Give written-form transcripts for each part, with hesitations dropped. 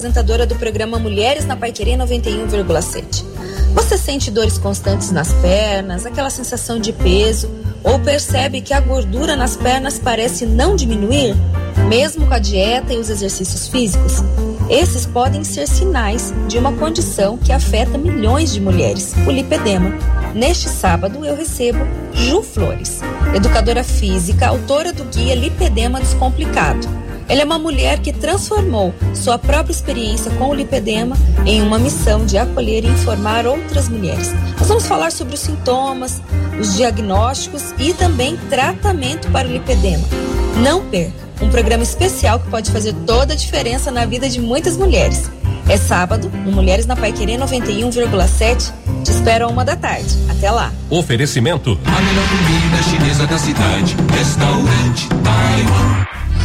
Apresentadora do programa Mulheres na Paiquerê 91,7. Você sente dores constantes nas pernas, aquela sensação de peso, ou percebe que a gordura nas pernas parece não diminuir, mesmo com a dieta e os exercícios físicos? Esses podem ser sinais de uma condição que afeta milhões de mulheres, o lipedema. Neste sábado eu recebo Ju Flores, educadora física, autora do guia Lipedema Descomplicado. Ela é uma mulher que transformou sua própria experiência com o lipedema em uma missão de acolher e informar outras mulheres. Nós vamos falar sobre os sintomas, os diagnósticos e também tratamento para o lipedema. Não perca, um programa especial que pode fazer toda a diferença na vida de muitas mulheres. É sábado, no Mulheres na Paiquerê 91,7. Te espero à 1h. Até lá. Oferecimento: a melhor comida chinesa da cidade, Restaurante Taiwan.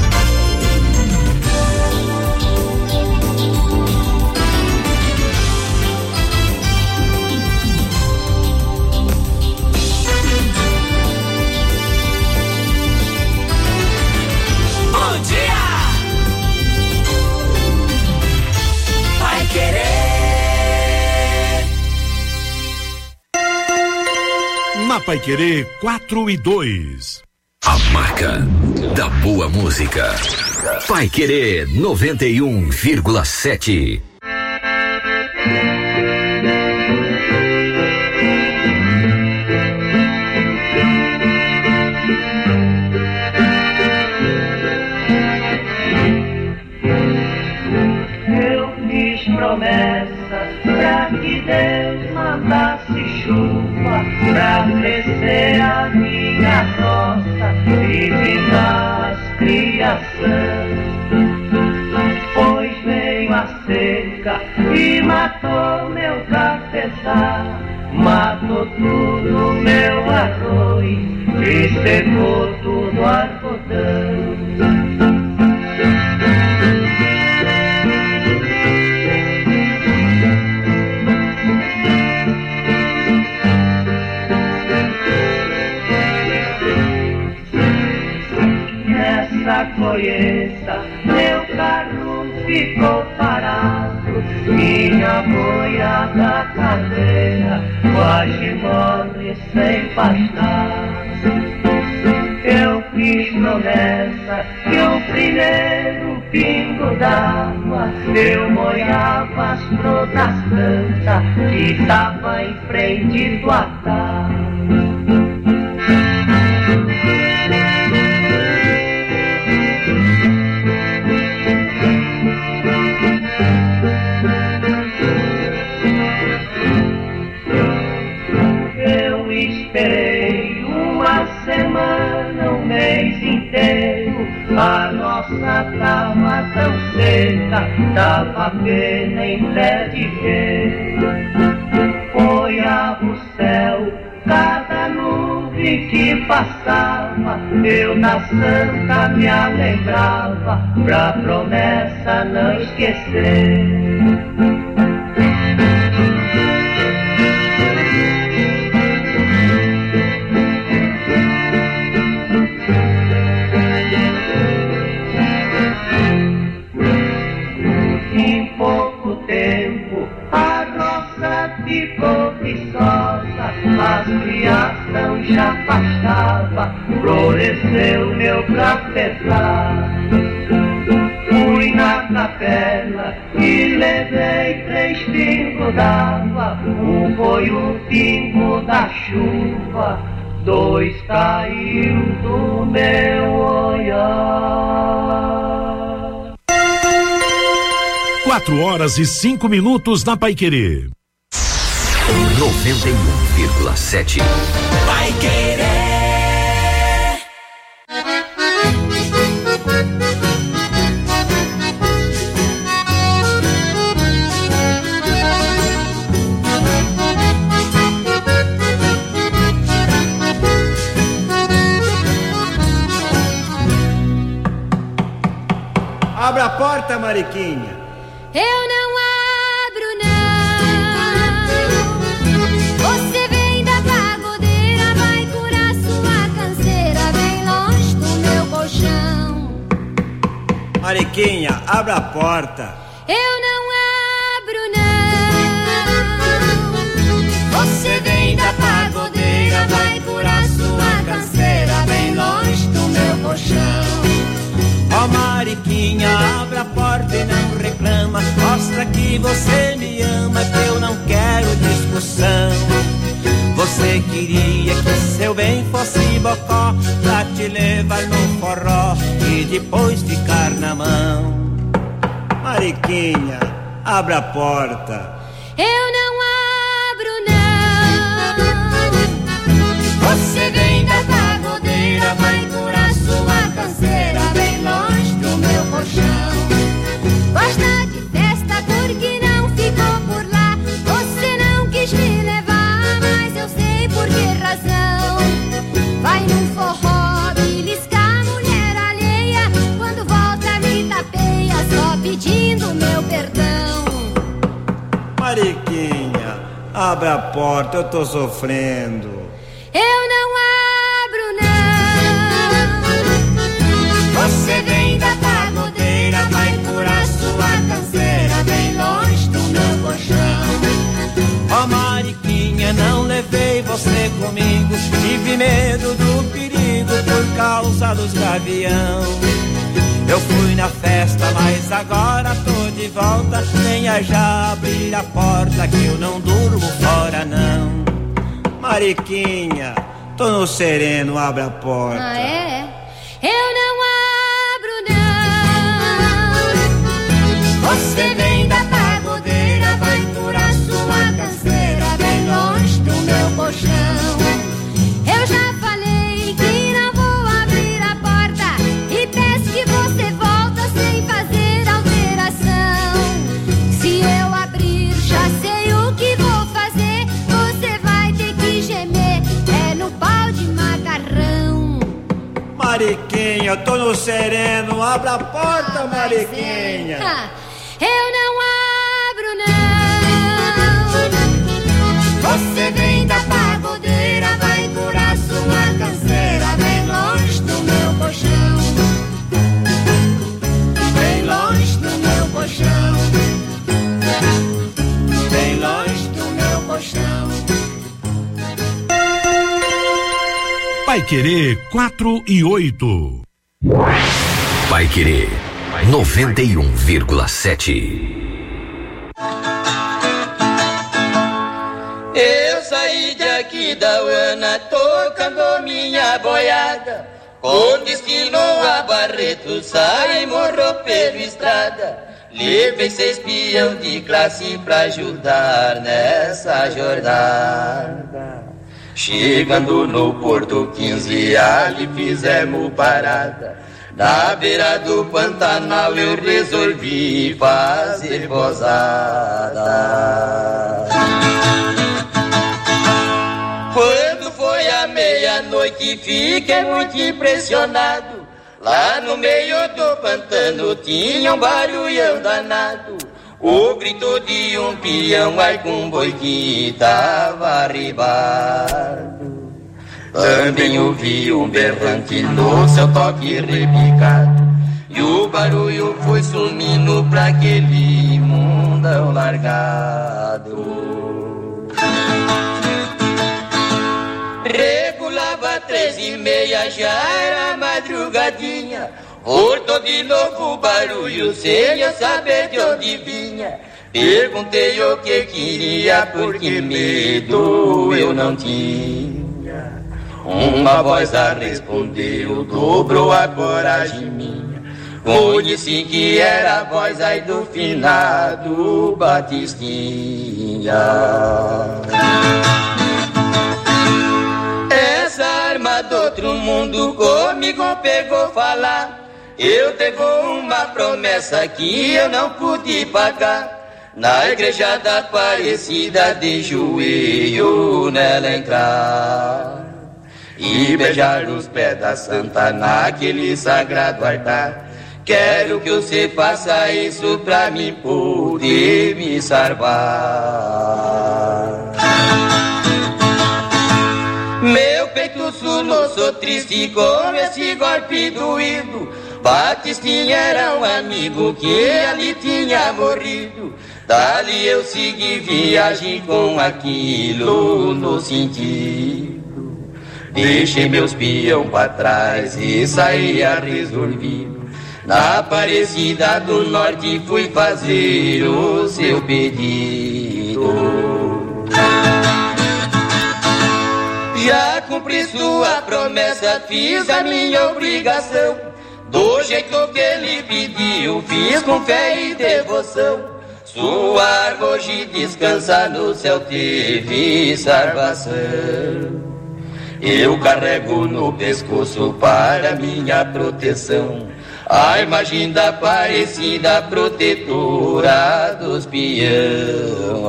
Na Paiquerê 4:02. A marca da boa música. Paiquerê 91,7. Eu fiz promessas pra que Deus mandasse chuva pra crescer a minha roça e vingar as criações. Pois veio a seca e matou meu cafezal, matou tudo meu arroz e secou tudo algodão. Nessa colheita meu carro ficou parado, minha boiada cadeira quase morre sem pastar. Eu fiz promessa que o primeiro pingo d'água eu molhava as flores das plantas que tava em frente do altar. Eu esperei uma semana, um mês inteiro, a nossa tava tão seca, tava pena em pé de ver. Olhava o céu, cada nuvem que passava, eu na santa me alegrava, pra promessa não esquecer. Em pouco tempo a roça ficou viçosa, as criação já pastava, floresceu meu cafezal. Fui na capela e levei 3 pingos d'água, um foi o pingo da chuva, 2 caiu do meu olhar. 4h05 na Paiquerê. 91,7. Paiquerê. Abra a porta, Mariquinha. Eu não abro, não. Você vem da pagodeira, vai curar sua canseira bem longe do meu colchão. Mariquinha, abra a porta. Eu não vai curar sua canseira bem longe do meu colchão. Ó Mariquinha, abra a porta e não reclama, mostra que você me ama, que eu não quero discussão. Você queria que seu bem fosse bocó, pra te levar no forró e depois ficar na mão. Mariquinha, abra a porta. Eu não abro não. Você vem da pagodeira, vai curar sua canseira bem longe do meu colchão. Gosta de festa porque não ficou por lá. Você não quis me levar, mas eu sei por que razão. Vai num forró beliscar mulher alheia, quando volta me tapeia só pedindo meu perdão. Mariquinha, abra a porta, eu tô sofrendo. Eu não abro não. Você vem da pagodeira, vai curar sua canseira bem longe do meu colchão. Ó Mariquinha, não levei você comigo, tive medo do perigo por causa dos gavião. Eu fui na festa, mas agora tô de volta. Venha já abrir a porta que eu não durmo fora não. Mariquinha, tô no sereno, abre a porta. Ah, é? Eu não abro não. Você vem da pagodeira, vai curar sua canseira bem longe do meu colchão. Eu já falei que não vou abrir a porta e peço que você volta sem fazer alteração. Se eu abrir, já sei o que vou fazer. Você vai ter que gemer, é no pau de macarrão. Mariquinha, eu tô no sereno, abra a porta, Mariquinha. Eu não abro não. Você vem da pagodeira, vai curar sua canseira bem longe do meu colchão. Bem longe do meu colchão. Bem longe do meu colchão. Paiquerê 4/8. Paiquerê 91,7. Eu saí daqui da Uana tocando minha boiada, com destino a Barreto, saímos rompendo estrada. Levei 6 peão de classe pra ajudar nessa jornada. Chegando no Porto 15, ali fizemos parada. Na beira do Pantanal eu resolvi fazer posada. Quando foi a meia-noite fiquei muito impressionado. Lá no meio do pantano tinha um barulhão danado. O grito de um peão, ai com um boi que tava arribado. Também ouvi um berrante no seu toque repicado. E o barulho foi sumindo pra aquele mundão largado. Regulava 3:30, já era madrugadinha. Voltou de novo o barulho, sem eu saber de onde vinha. Perguntei o que queria, porque medo eu não tinha. Uma voz a respondeu, dobrou a coragem minha. Conheci que era a voz aí do finado Batistinha. Essa arma do outro mundo comigo pegou falar. Eu devo uma promessa que eu não pude pagar. Na igreja da Aparecida de joelho nela entrar e beijar os pés da santa naquele sagrado altar. Quero que você faça isso pra mim poder me salvar. Meu peito sulou, sou triste com esse golpe doído. Batistinha era um amigo que ali tinha morrido. Dali eu segui viagem com aquilo no sentido. deixei meus peão pra trás e saí a resolvido. Na Aparecida do Norte fui fazer o seu pedido. Já cumpri sua promessa, fiz a minha obrigação. Do jeito que ele pediu, fiz com fé e devoção. Sua árvore hoje descansa no céu, teve salvação. Eu carrego no pescoço para minha proteção a imagem da Aparecida, protetora dos peão.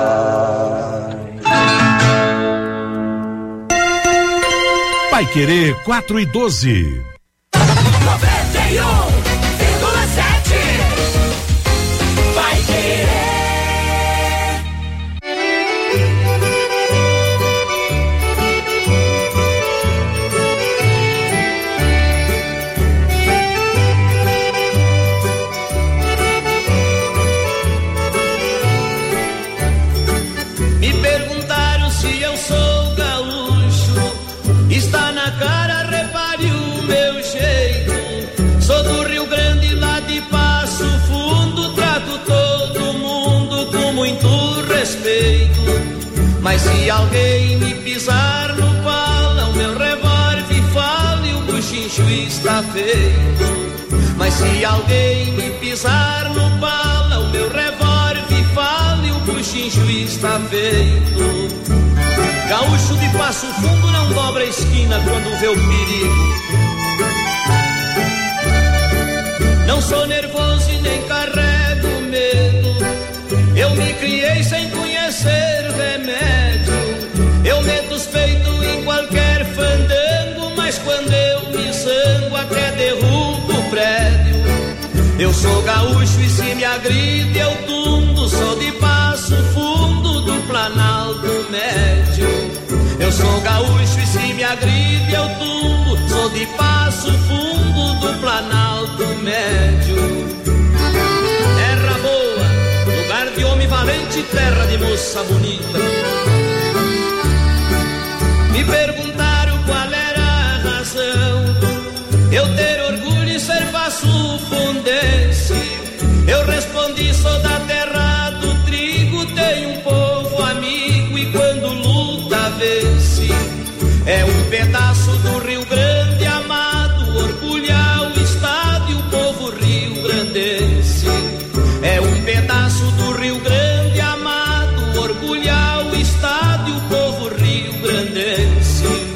Paiquerê 4:12. 91,7. Paiquerê. Me perguntaram se eu sou gaúcho, está na cara, repare o meu jeito. Sou do Rio Grande, lá de Passo Fundo, trato todo mundo com muito respeito. Mas se alguém me pisar no pala, o meu revólver fala e o buchincho está feito. Mas se alguém me pisar no pala, o meu revólver fala e o buchincho está feito. Gaúcho de Passo Fundo não dobra a esquina quando vê o perigo. Não sou nervoso e nem carrego medo. Eu me criei sem conhecer remédio. Eu meto os peitos em qualquer fandango, mas quando eu me zango até derrubo o prédio. Eu sou gaúcho e se me agride eu tumbo. Sou de Passo Fundo do Planalto Médio. Eu sou gaúcho e se me agride eu tumbo. Sou de Passo Fundo do Planalto Médio. Terra boa, lugar de homem valente, terra de moça bonita. Me perguntaram qual era a razão eu ter orgulho em ser passo-fundense. Eu respondi, sou da terra do trigo, tenho um povo amigo e quando luta vence. É um pedaço do Rio Grande amado, orgulhar o estado e o povo rio-grandense. É um pedaço do Rio Grande amado, orgulhar o estado e o povo rio-grandense.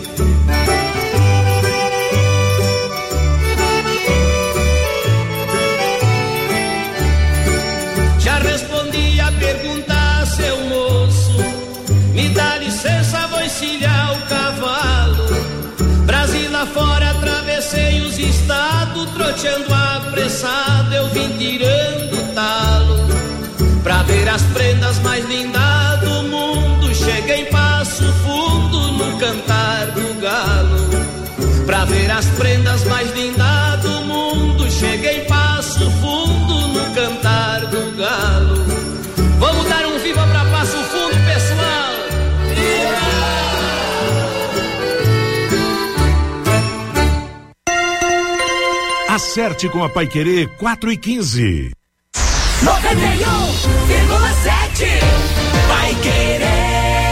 Já respondi a pergunta, seu moço, me dá licença, vou encilhar o cavalo. Brasil afora, atravessei os estados, troteando apressado, eu vim tirando o talo. Pra ver as prendas mais lindas do mundo, cheguei em Passo Fundo no cantar do galo. Pra ver as prendas mais lindas do mundo, cheguei em Passo Fundo no cantar do galo. Vamos dar um viva pra Passo Fundo, pessoal! Acerte com a Paiquerê 4:15. 91,7. Paiquerê.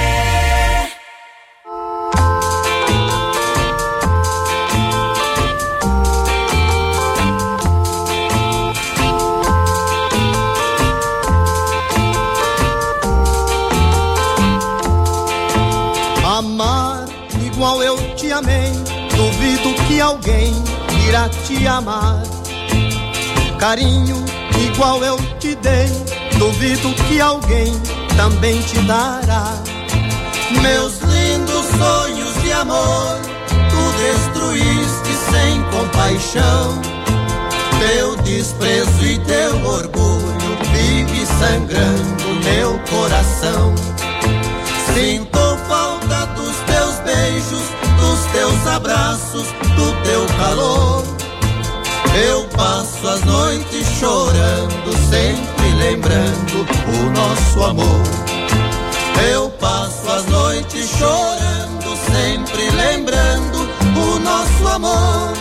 Amar igual eu te amei, duvido que alguém irá te amar. Carinho igual eu te dei, duvido que alguém também te dará. Meus lindos sonhos de amor, tu destruíste sem compaixão. Teu desprezo e teu orgulho vive sangrando meu coração. Sinto falta dos teus beijos, dos teus abraços, do teu calor. Eu passo as noites chorando, sempre lembrando o nosso amor. Eu passo as noites chorando, sempre sempre lembrando o nosso amor.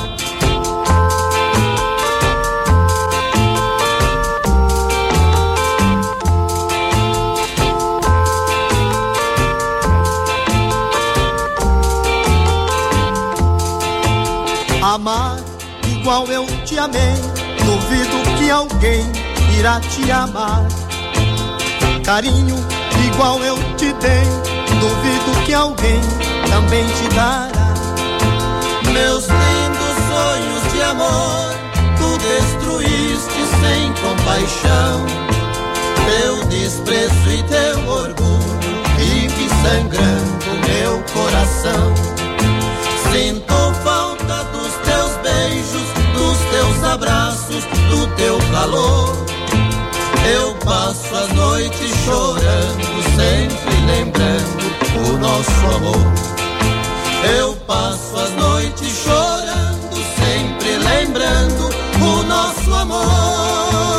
Amar igual eu te amei, duvido que alguém irá te amar. Carinho igual eu te dei, duvido que alguém também te dará. Meus lindos sonhos de amor, tu destruíste sem compaixão. Teu desprezo e teu orgulho vive sangrando meu coração. Sinto falta dos teus beijos, dos teus abraços, do teu calor. Eu passo as noites chorando, sempre lembrando o nosso amor. Eu passo as noites chorando, sempre lembrando o nosso amor.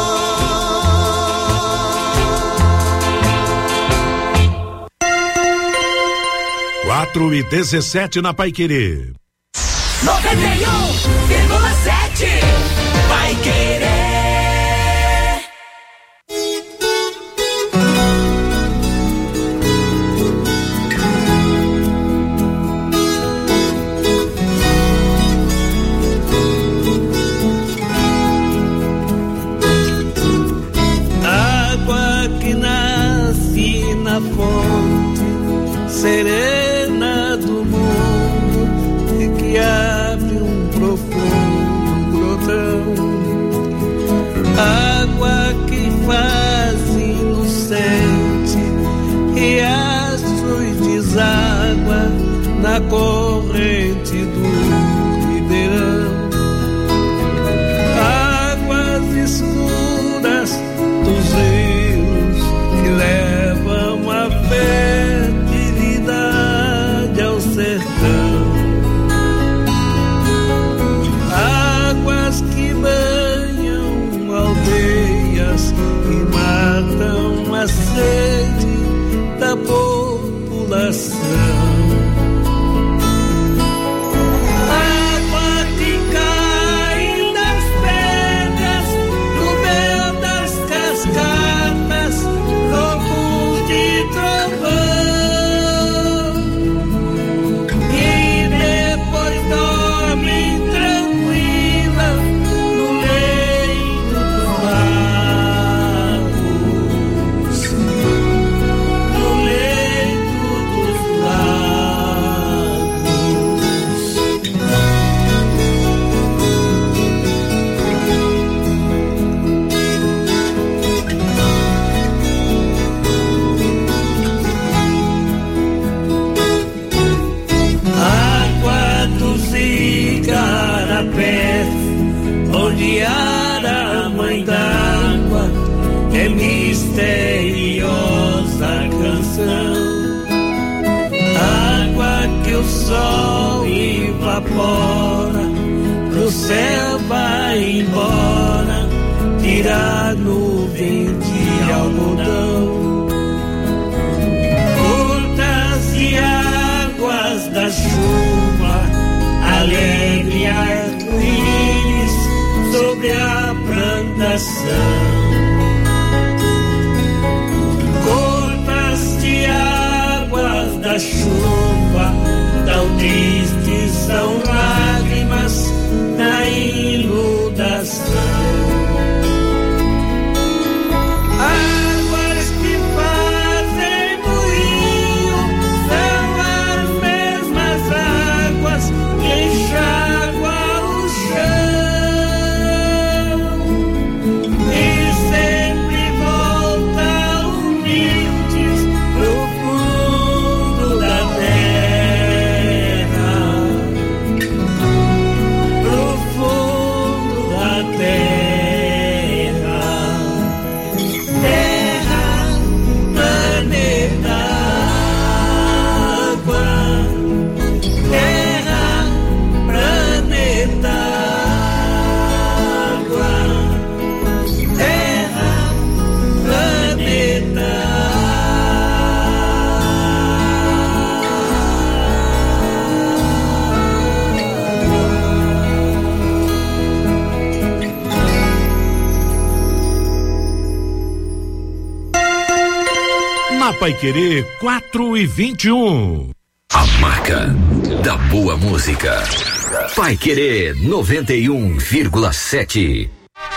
4:17 na Paiquerê. 91,7 Paiquerê. Água que nasce na fonte serena do mundo e que abre um profundo grotão. Água que faz inocente riacho e deságua na corrente do ribeirão. Águas escuras dos rios que levam a fertilidade ao sertão. Águas que banham aldeias e matam a sede da população. Água que cai das pedras no meio das cascatas, lobos de trovão, e depois dorme tranquila no leito dos lagos, no leito dos lagos. Água dos igarapés, onde a mãe d'água é misteriosa canção. Água que o sol evapora, pro céu vai embora, tira nuvem de algodão. Gotas de águas da chuva, alegre arco-íris sobre a plantação. Gotas de águas da chuva, tão tristes são lágrimas na inundação. Águas que fazem moinho são as mesmas águas que enxáguam o chão e Na Paiquerê 4:21. A marca da boa música. Paiquerê 91,7.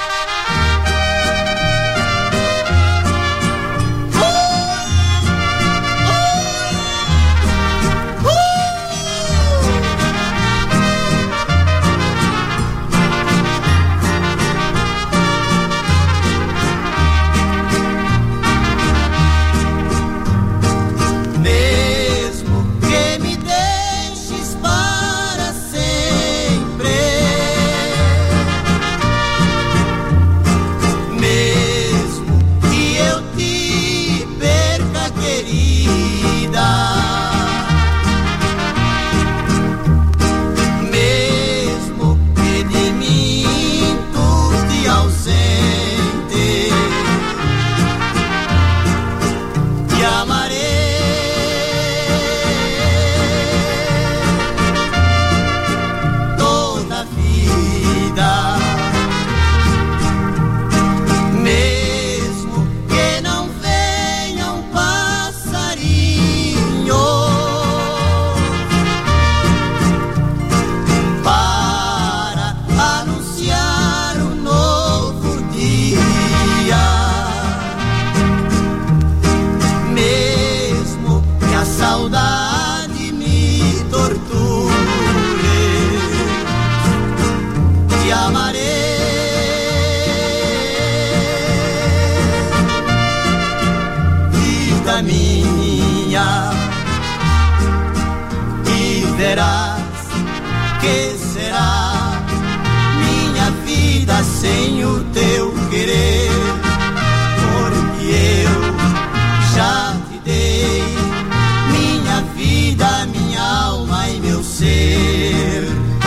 Sem o teu querer, porque eu já te dei minha vida, minha alma e meu ser.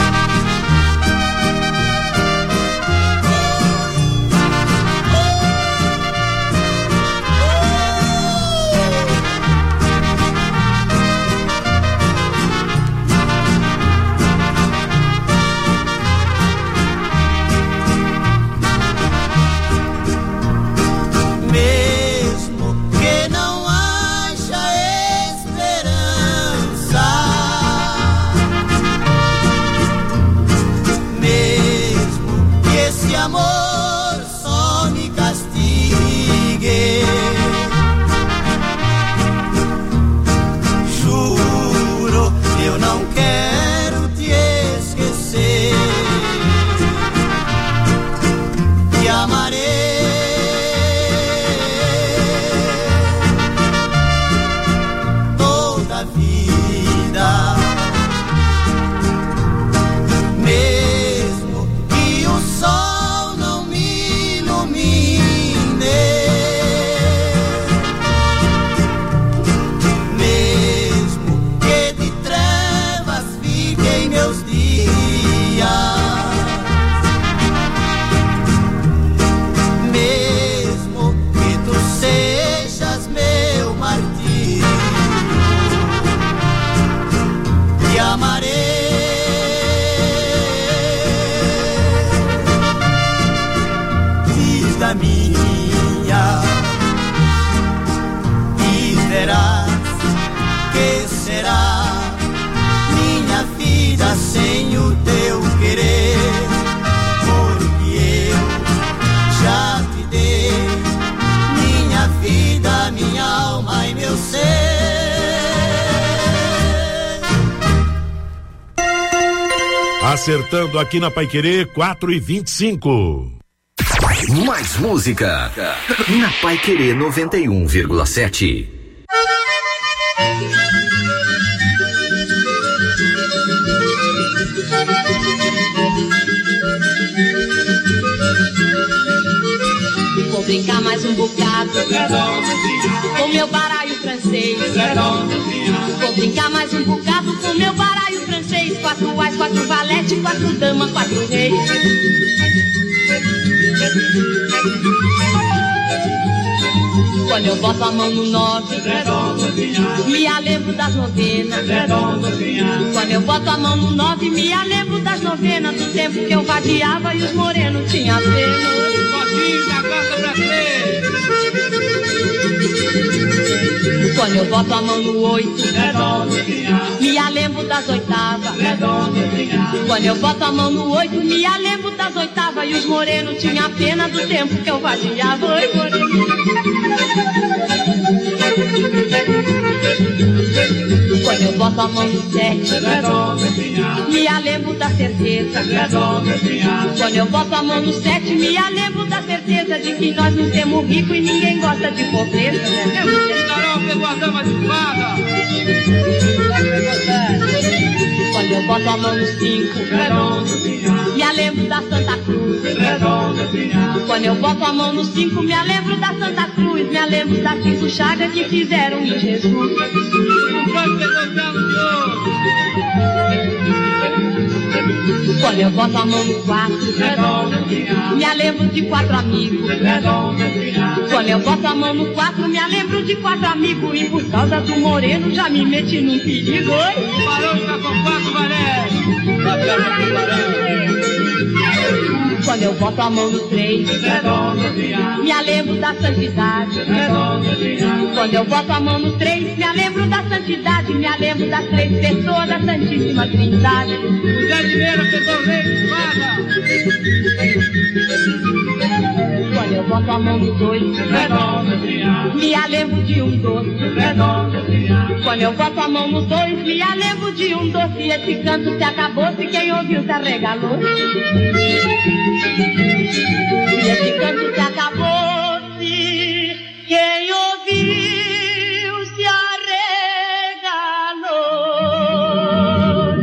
Sem o teu querer, porque eu já te dei minha vida, minha alma e meu ser. Acertando aqui na Paiquerê 4:25. Mais música na Paiquerê 91,7. Vou brincar mais um bocado com meu baralho francês. Vou brincar mais um bocado com meu baralho francês. 4 ás, 4 valete, 4 dama, 4 reis. Quando eu boto a mão no 9, me lembro das novenas. Quando eu boto a mão no 9, me lembro das novenas. Do tempo que eu vadiava e os morenos tinham pena. Quando eu boto a mão no 8, me alembro das oitavas. Quando eu boto a mão no 8, me alembro das oitavas. E os morenos tinham pena do tempo que eu vadiava. Oi, moreno. Quando eu boto a mão no 7, me alembro da certeza. Quando eu boto a mão no 7, me alembro da certeza de que nós não temos rico e ninguém gosta de pobreza, né? Quando eu boto a mão no 5, me alembro da Santa Cruz. Quando eu boto a mão no 5, me alembro da Santa Cruz. Me alembro das 5 chagas que fizeram em Jesus. Quando eu boto a mão no 4, me alembro de 4 amigos. Quando eu boto a mão no 4, me alembro de 4 amigos. E por causa do moreno já me meti num perigo. Quando eu boto a mão no 3, me alembro da santidade. Quando eu boto a mão no 3, me alembro da santidade. Me alembro das 3 pessoas da Santíssima Trindade. Quando eu boto a mão no 2, me alembro de um doce. Quando eu boto a mão no 2, me alembro de um doce. E esse canto se acabou-se, quem ouviu se arregalou. E esse canto se acabou-se, quem ouviu se arregalou.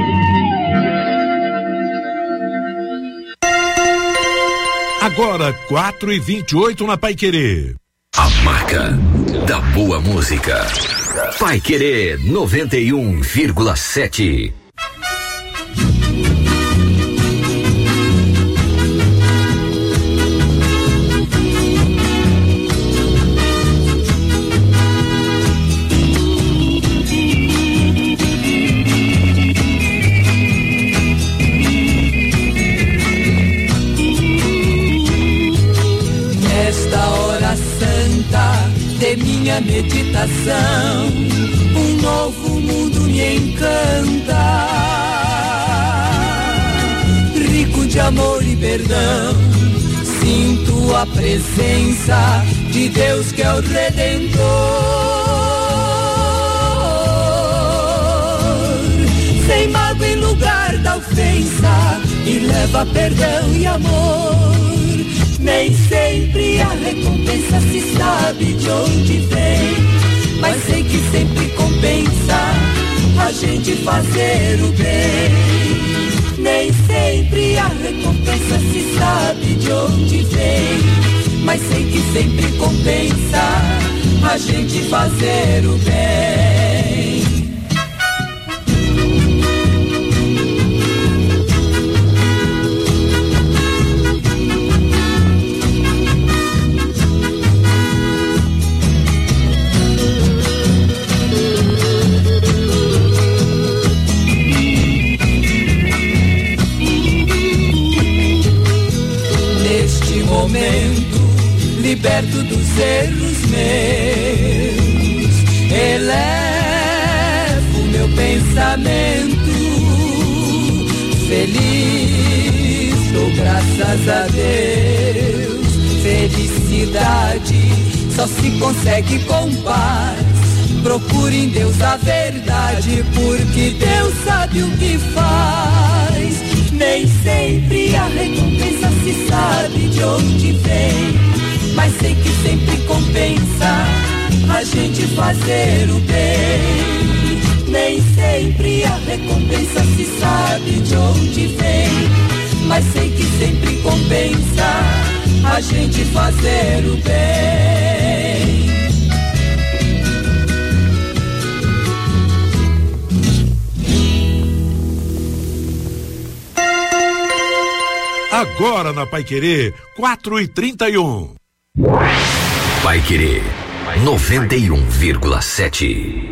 Agora 4h28 na Paiquerê. A marca da boa música. Paiquerê 91,7. De minha meditação, um novo mundo me encanta, rico de amor e perdão. Sinto a presença de Deus que é o Redentor. Sem mágoa em lugar da ofensa, e leva perdão e amor. Nem sempre a recompensa se sabe de onde vem, mas sei que sempre compensa a gente fazer o bem. Nem sempre a recompensa se sabe de onde vem, mas sei que sempre compensa a gente fazer o bem. Momento, liberto dos erros meus, elevo meu pensamento, feliz, dou graças a Deus. Felicidade só se consegue com paz. Procure em Deus a verdade, porque Deus sabe o que faz. Nem sempre a recompensa se sabe de onde vem, mas sei que sempre compensa a gente fazer o bem. Nem sempre a recompensa se sabe de onde vem, mas sei que sempre compensa a gente fazer o bem. Agora na Paiquerê, 4h31. Paiquerê 91,7.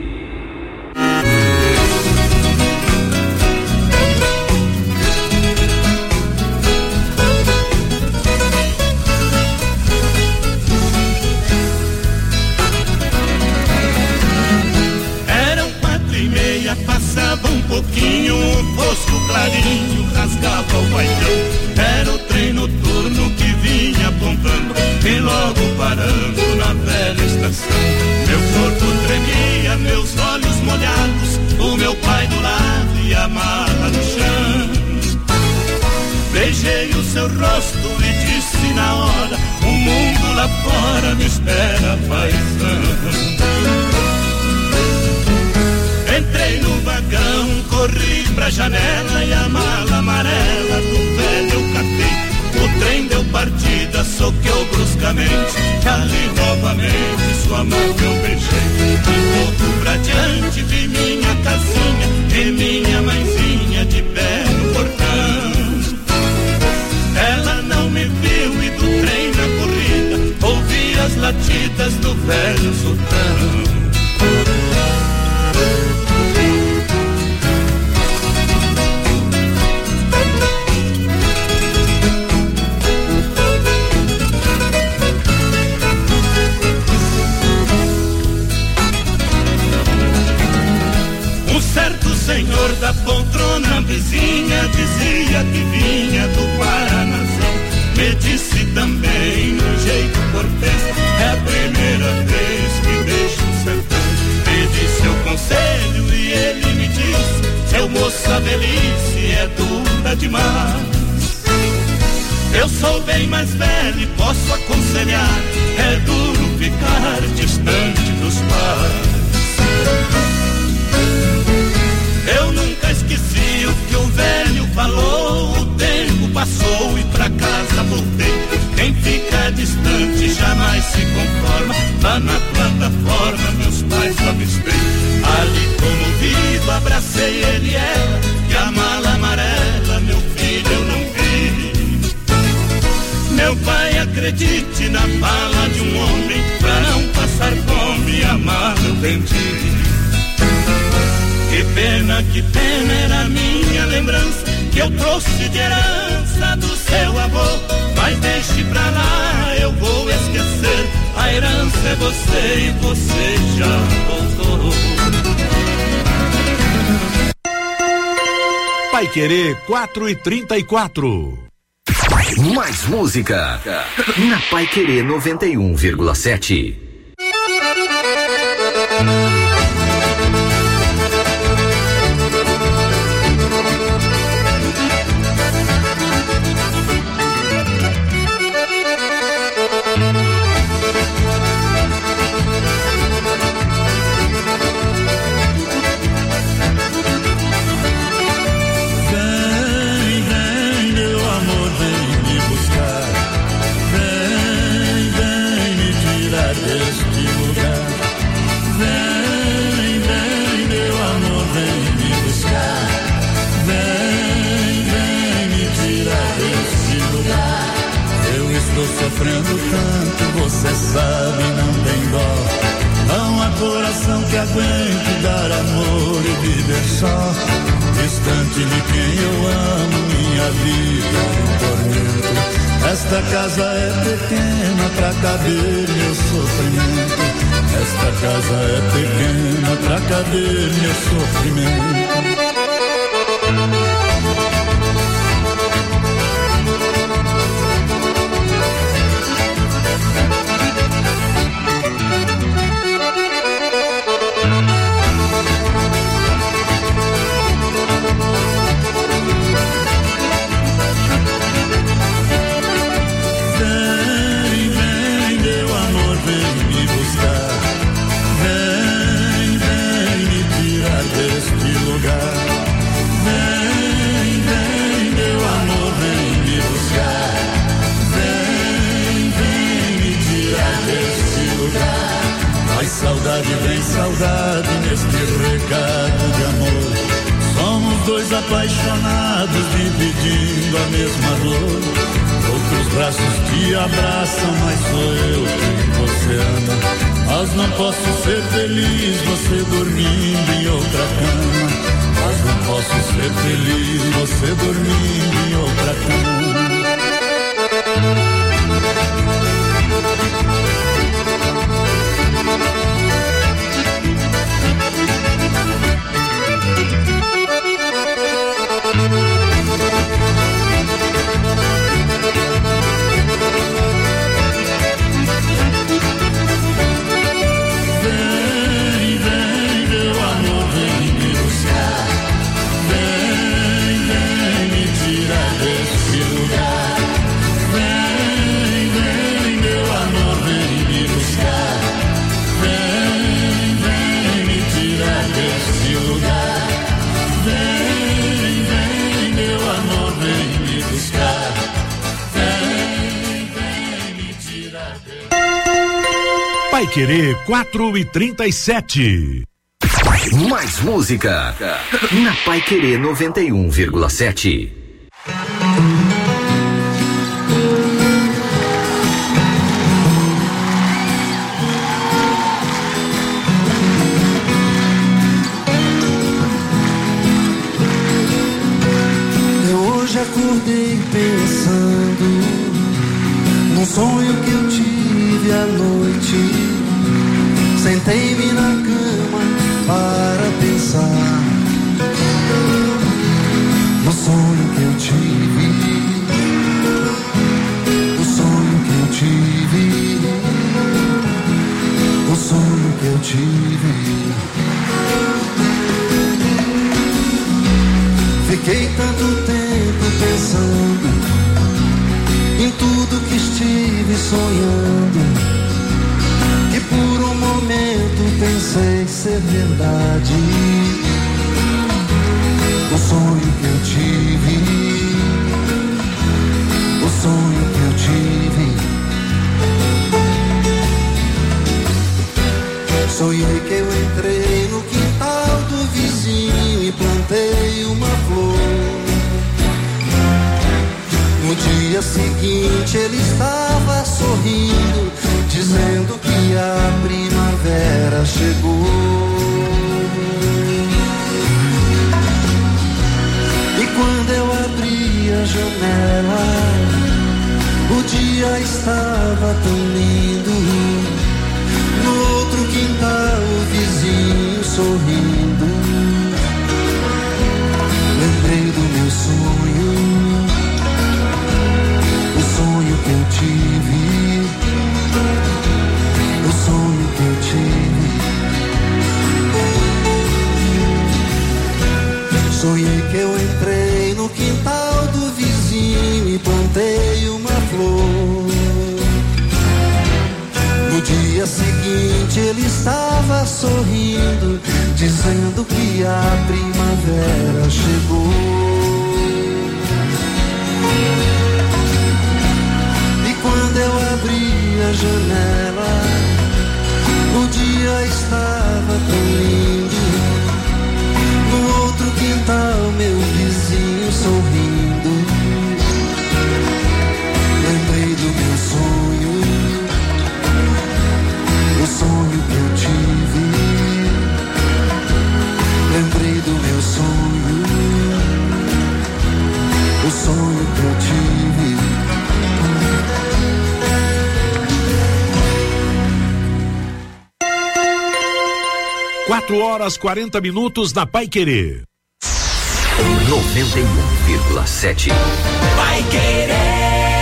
sua mão eu beijei. Um pouco pra diante de minha casinha, e minha mãezinha de pé no portão. Ela não me viu e do trem na corrida ouvi as latidas do velho sultão. Senhor da poltrona vizinha dizia que vinha do Paranazão. Me disse também no jeito cortês, é a primeira vez que deixo o sertão. Pedi seu conselho e ele me disse, seu moço, a velhice é dura demais. Eu sou bem mais velho e posso aconselhar, é duro ficar distante dos pais. Eu nunca esqueci o que o velho falou. O tempo passou e pra casa voltei. Quem fica distante jamais se conforma. Lá na plataforma meus pais avistei. Ali comovido abracei ele e ela, e a mala amarela meu filho eu não vi. Meu pai, acredite na fala de um homem, pra não passar fome e amar eu vendi. Que pena era a minha lembrança, que eu trouxe de herança do seu avô. Mas deixe pra lá, eu vou esquecer, a herança é você e você já voltou. Paiquerê 4:34. Mais música na Paiquerê 91,7. Sofrendo tanto, você sabe, não tem dó. Não há coração que aguente dar amor e viver só. Distante de quem eu amo, minha vida é um tormento. Esta casa é pequena pra caber meu sofrimento. Esta casa é pequena pra caber meu sofrimento. Saudade vem saudade neste recado de amor. Somos dois apaixonados dividindo a mesma dor. Outros braços te abraçam, mas sou eu quem você ama. Mas não posso ser feliz você dormindo em outra cama. Mas não posso ser feliz você dormindo em outra cama. Vem, vem me tirar desse lugar. Vem, Paiquerê 4:37. Mais música na Paiquerê 91,7. Eu hoje acordei pensando num sonho que eu tive à noite. Sentei-me na cama para pensar no sonho que eu tive, o sonho que eu tive, o sonho que eu tive. Fiquei tanto tempo pensando em tudo que estive sonhando, que por um momento pensei ser verdade. O sonho que eu tive, o sonho que eu tive. Sonhei que eu entrei no quintal do vizinho e plantei uma flor. No dia seguinte ele estava sorrindo, dizendo que a primavera chegou. E quando eu abri a janela, o dia estava tão lindo. No outro quintal o vizinho sorrindo. Lembrei do meu sonho, o sonho que eu tive, o sonho que eu tive. Sonhei que eu entrei no quintal do vizinho e plantei uma flor. No dia seguinte ele estava sorrindo, dizendo que a primavera chegou. E quando eu abri a janela, o dia estava tão lindo. No outro quintal meu vizinho sorrindo. Lembrei do meu sonho, o sonho que eu tive. Lembrei do meu sonho, o sonho que eu tive. 4:40 na Paiquerê. 91,7. Paiquerê.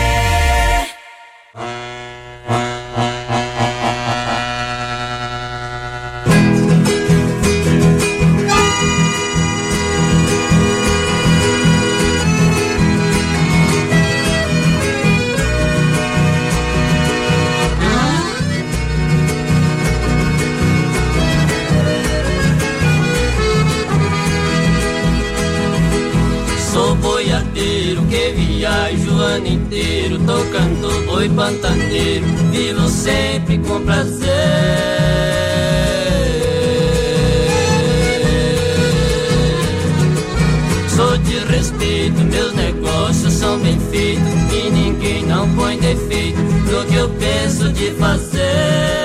Que viajo o ano inteiro tocando boi pantaneiro, vivo sempre com prazer. Sou de respeito, meus negócios são bem feitos e ninguém não põe defeito no que eu penso de fazer.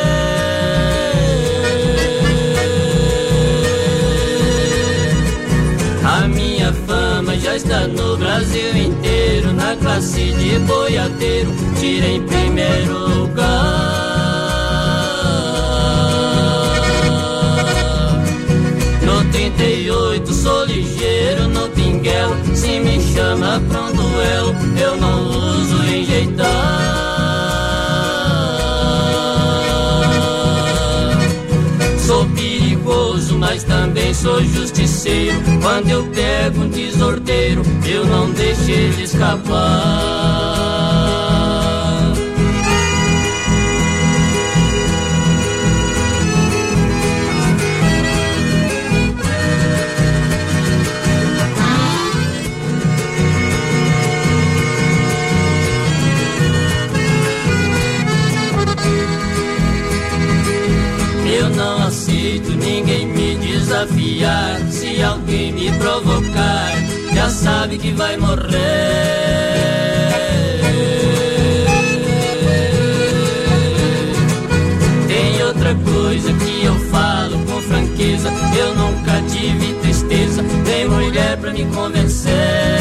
A minha fama já está no Brasil inteiro, na classe de boiadeiro, tirei em primeiro lugar. No 38 sou ligeiro, no pinguelo, se me chama pra um duelo, eu não uso enjeitar. Sou perigoso, mas também sou justiceiro. Quando eu pego um desordeiro, eu não deixo ele escapar. jeito ninguém me desafiar. Se alguém me provocar, já sabe que vai morrer. Tem outra coisa que eu falo com franqueza, eu nunca tive tristeza, tem mulher pra me convencer.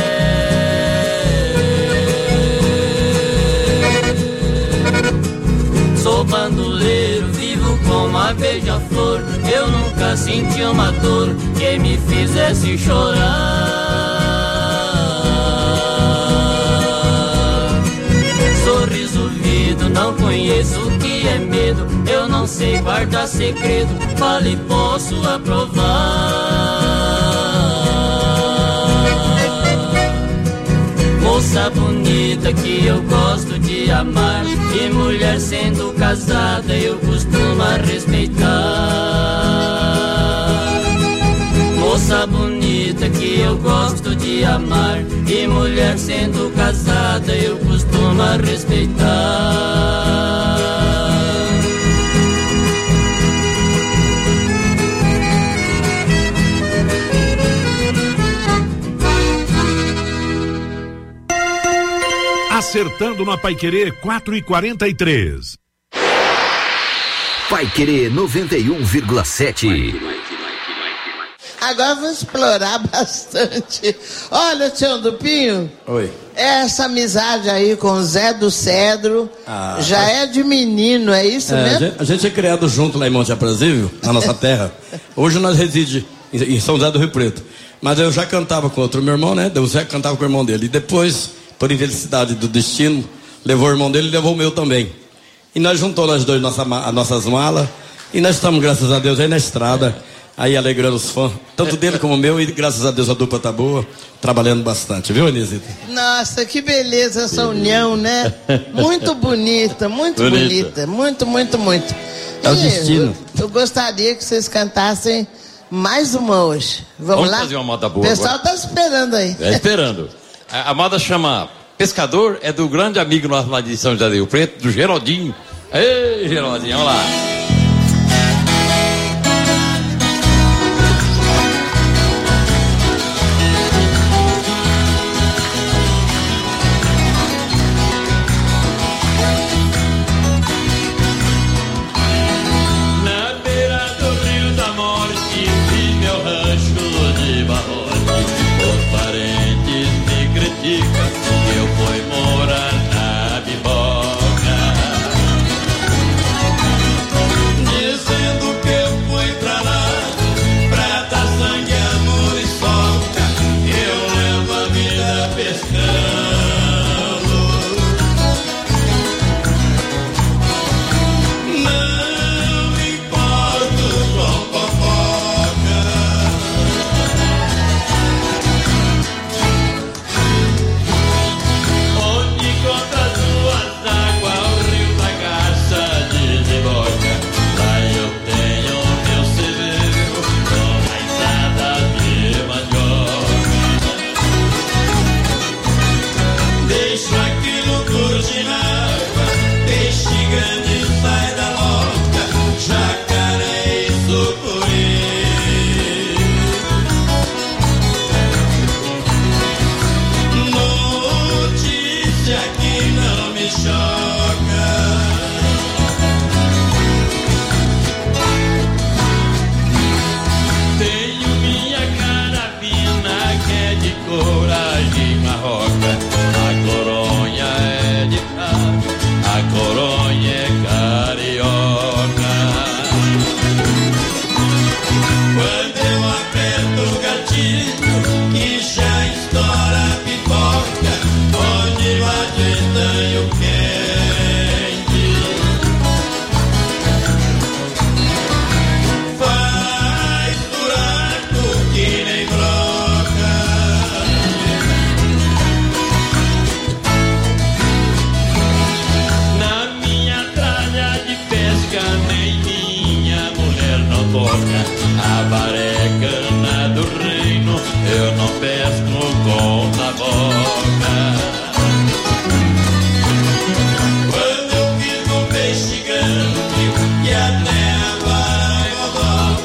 Sou bandoleiro, vivo como a beija-flor, eu nunca senti uma dor que me fizesse chorar. Sorriso vivo, não conheço o que é medo, eu não sei guardar segredo, fale posso aprovar. Moça bonita que eu gosto de amar, e mulher sendo casada eu costumo respeitar. Moça bonita que eu gosto de amar, e mulher sendo casada eu costumo respeitar. Acertando na Paiquerê 4h43. Paiquerê 91,7. Agora vamos explorar bastante. Olha, Tião do Pinho. Oi. Essa amizade aí com o Zé do Cedro já é de menino, é isso mesmo? A gente é criado junto lá em Monte Aprazível, na nossa terra. Hoje nós residimos em São José do Rio Preto. Mas eu já cantava com outro meu irmão, né? O Zé cantava com o irmão dele. E depois, por infelicidade do destino, levou o irmão dele e levou o meu também. E nós juntamos nós dois as nossas malas. E nós estamos, graças a Deus, aí na estrada, aí alegrando os fãs, tanto dele como o meu. E graças a Deus a dupla tá boa, trabalhando bastante, viu, Anísita? Nossa, que beleza essa união, né? Muito bonita, muito bonita. Muito, muito, muito. É o destino. Eu gostaria que vocês cantassem mais uma hoje. Vamos lá? Fazer uma moda boa. O pessoal agora. tá esperando aí. É esperando. A moda chama Pescador, é do grande amigo nosso lá de São José do Rio Preto, do Geraldinho. Ei, Geraldinho, vamos lá. Na beira do Rio da Morte, vi meu rancho de barrote. Os parentes me criticam que eu fui morar na Biboca, dizendo que eu fui pra lá pra dar sangue, amor e solta. Eu levo a vida pescando, não me importo com fofoca. Onde encontra as duas águas, o rio da Garça de Jiboca. Lá eu tenho meu celeiro com raizada de mandioca. Deixo aquilo curtir na água, peixe grande sai da loca, jacaré e sucuri. Notícia que não me choca. Tenho minha carabina que é de coragem marroca. A coronha é de prata, a coronha é carioca. Quando eu aperto o gatilho, que já estoura a pipoca, onde o ajeitando quente faz buraco que nem broca. Na minha tralha de pesca, nem minha mulher não toca. A varecana do reino, eu não pesco com a boca. Quando eu fiz um peixe grande, e até vai rodar,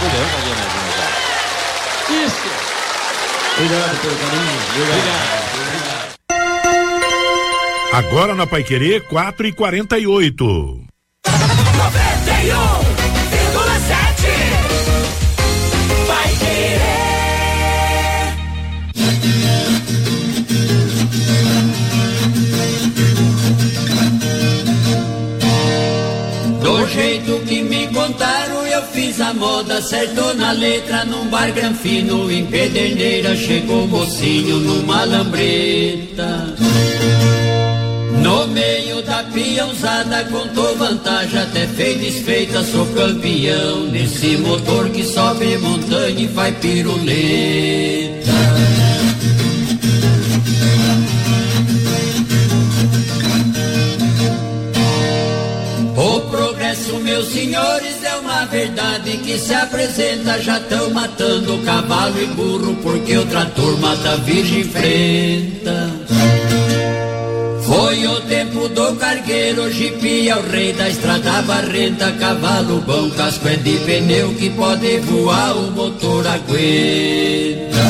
Isso. Obrigado pelo carinho. Obrigado. Agora na Paiquerê 4h48. 91,7 Paiquerê. Do jeito que me contaram, eu fiz a moda, acertou na letra, num bar granfino, em Pederneira, chegou o mocinho numa lambreta. No meio da peãozada, contou vantagem, até feita desfeita, sou campeão, nesse motor que sobe montanha e faz piruleta. O progresso, meus senhores, é uma verdade que se apresenta. Já tão matando cavalo e burro, porque o trator mata a virgem enfrenta. Foi o tempo do cargueiro, jipe é o rei da estrada barrenta. Cavalo bom, casco é de pneu que pode voar, o motor aguenta.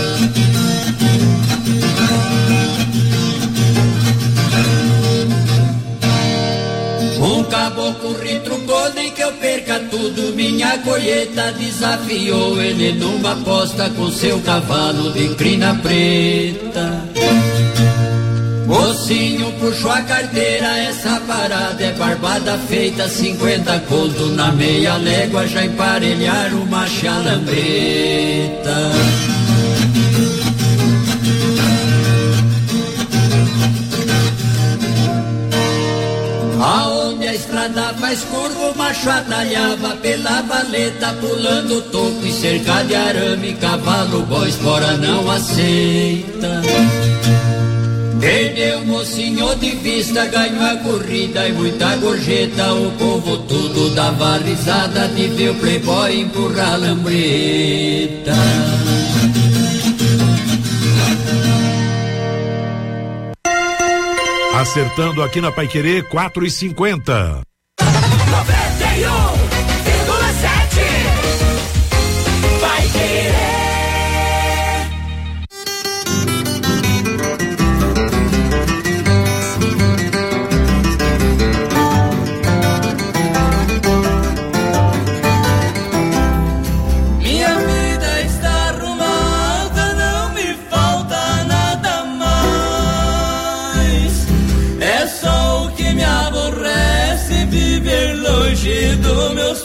Um caboclo retrucou, nem que eu perca tudo, minha colheita desafiou ele numa aposta com seu cavalo de crina preta. Mocinho puxou a carteira, essa parada é barbada feita, 50 conto na meia légua, já emparelharam uma chalambreta. Aonde a estrada faz curva, o macho atalhava pela valeta, pulando o toco e cerca de arame, cavalo bom, espora não aceita. Perdeu o mocinho de vista, ganhou a corrida e muita gorjeta. O povo tudo dava risada de ver o playboy empurrar a lambreta. Acertando aqui na Paiquerê 4h50. 91,7 Paiquerê. Dos meus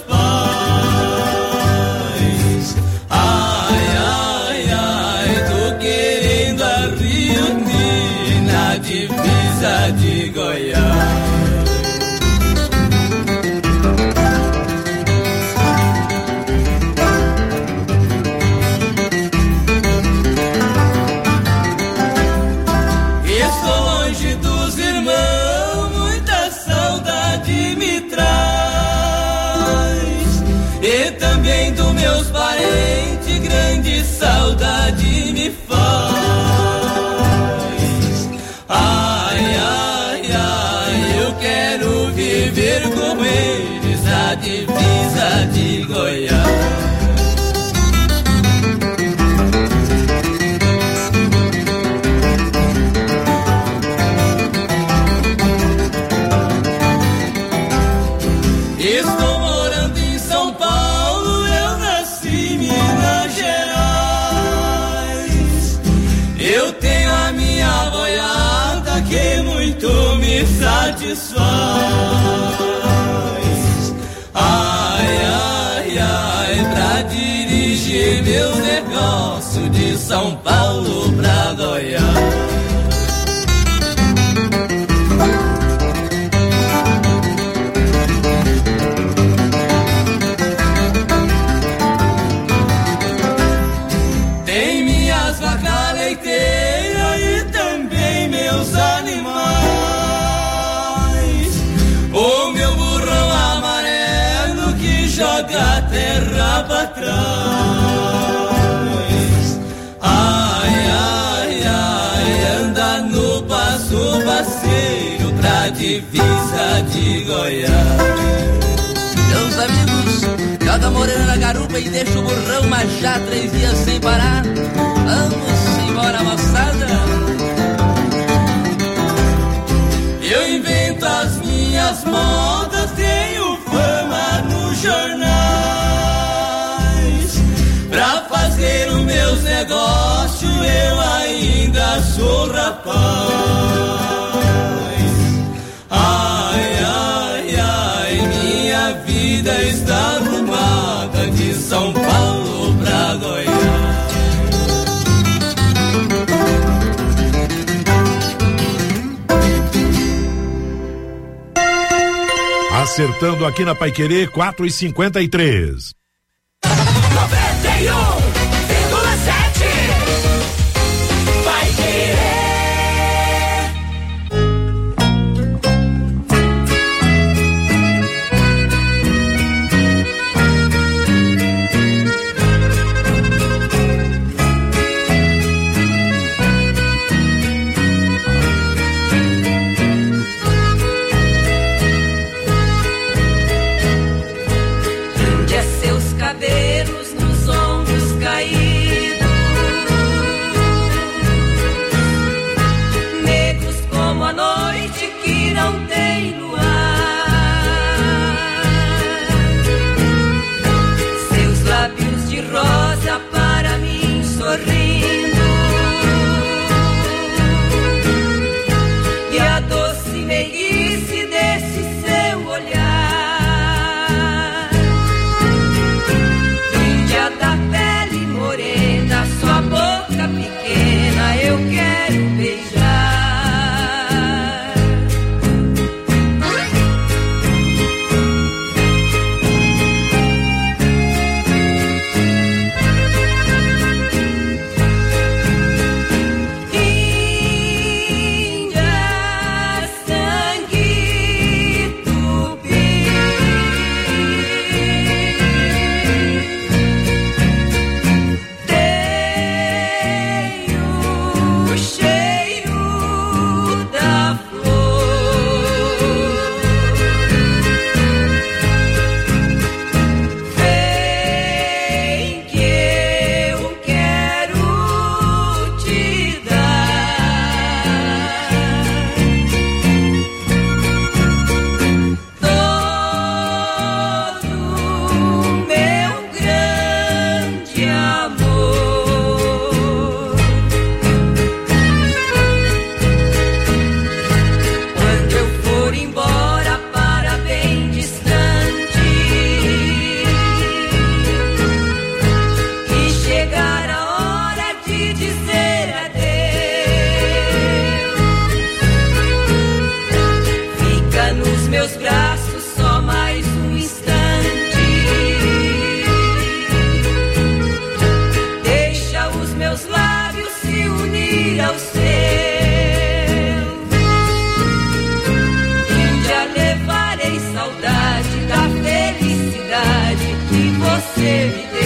pais, ai, ai, ai, tô querendo a reunir na divisa de Goiás. Estou longe dos irmãos, muita saudade me traz. E também dos meus parentes, grande saudade me faz. Ai, ai, ai, eu quero viver com eles na divisa de Goiás. Estou morando em São Paulo, eu nasci em Minas Gerais. Eu tenho a minha boiada que muito me satisfaz. Ai, ai, ai, pra dirigir meu negócio de São Paulo pra Goiás. E também meus animais, o meu burrão amarelo que joga a terra pra trás. Ai, ai, ai, anda no passo parceiro pra divisa de Goiás. Meus amigos, Joga morena na garupa e deixa o burrão marchar 3 dias sem parar. Vamos embora, moçada. Eu invento as minhas modas, tenho fama nos jornais. Pra fazer os meus negócios eu ainda sou rapaz. Ai, ai, ai, minha vida está arrumada de São Paulo pra Goiás. Acertando aqui na Paiquerê, 4h53. 91,7 Paiquerê. Cabelos nos ombros caídos, negros como a noite que não tem luar. Seus lábios de rosa para mim sorrindo, e a doce meiguice desse seu olhar. Da pele morena, sua boca pequena eu quero beijar. Índia, sangue, tupi, cheio da flor, vem que eu quero te dar todo meu grande amor. Quando eu for embora para bem distante e chegar a hora de dizer adeus, fica nos meus braços só mais um instante. Deixa os meus lábios se unir aos seus. Já levarei saudade da felicidade que você me deu.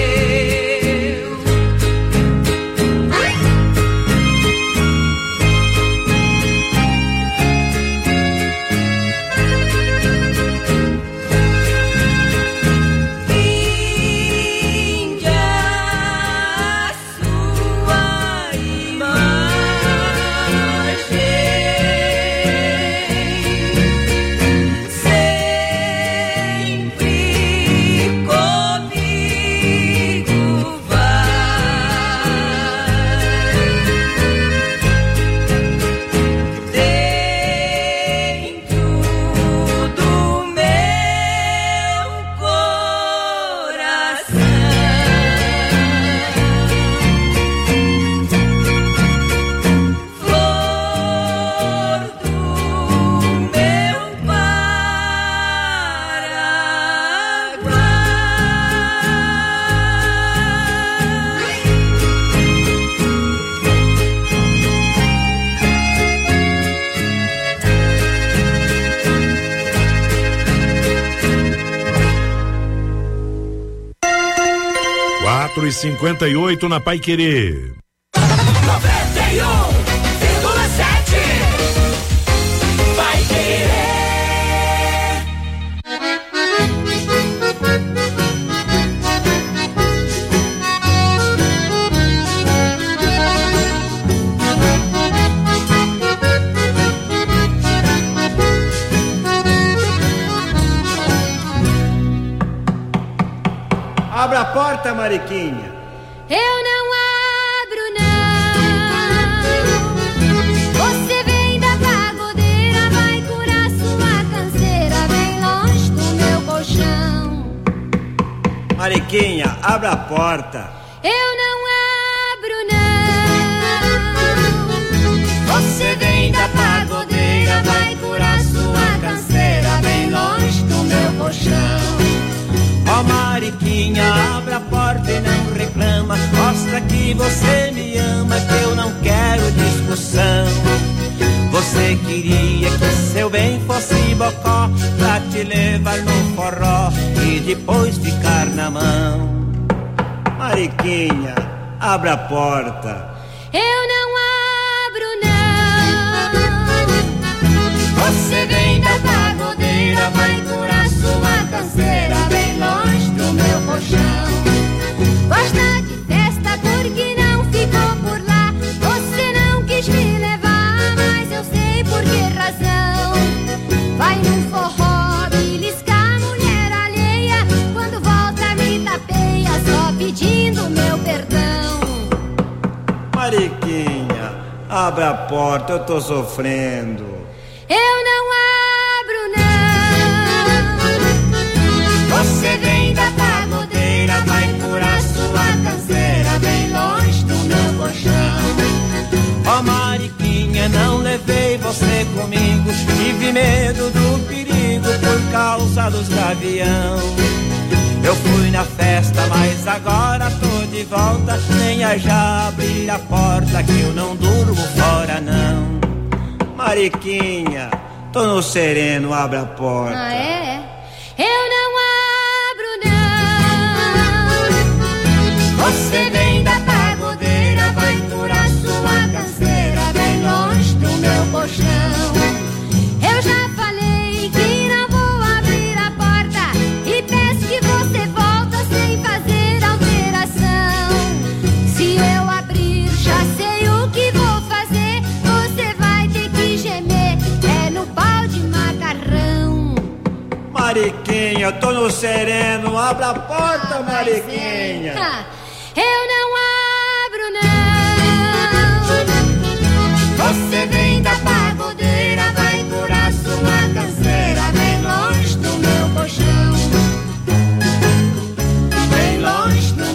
4h58 na Paiquerê. 91,7 Paiquerê. Abra a porta, Mariquinha. Eu não abro, não. Você vem da pagodeira, vai curar sua canseira bem longe do meu colchão. Mariquinha, abra a porta. Eu não abro, não. Você vem da pagodeira, vai curar sua canseira bem longe do meu colchão. Ó Mariquinha, abra a porta e não reclama. Mostra que você me ama, que eu não quero discussão. Você queria que seu bem fosse bocó, pra te levar no forró e depois ficar na mão. Mariquinha, abra a porta. Eu não abro, não. Você vem da pagodeira, vai curar sua canseira bem longe do meu colchão. Gosta de festa porque não ficou por lá. Você não quis me levar, mas eu sei por que razão. Vai num forró beliscar mulher alheia, quando volta me tapeia só pedindo meu perdão. Mariquinha, abra a porta, eu tô sofrendo. Eu não abro, não. Você vem da pagodeira, vai curar sua canseira bem longe do meu colchão. Ó Mariquinha, não levei você comigo, tive medo do perigo por causa dos gavião. Eu fui na festa, mas agora tô de volta. Venha já abrir a porta que eu não durmo fora não. Mariquinha, tô no sereno, abra a porta. Ah, é? Eu não abro, não. Você vem da pagodeira, vai curar sua canseira bem longe do meu colchão. Eu já falei que não vou abrir a porta e peço que você volta sem fazer alteração. Se eu abrir, já sei o que vou fazer. Você vai ter que gemer, é no pau de macarrão. Mariquinha, eu tô no sereno, abra a porta, Mariquinha. Eu não abro, não.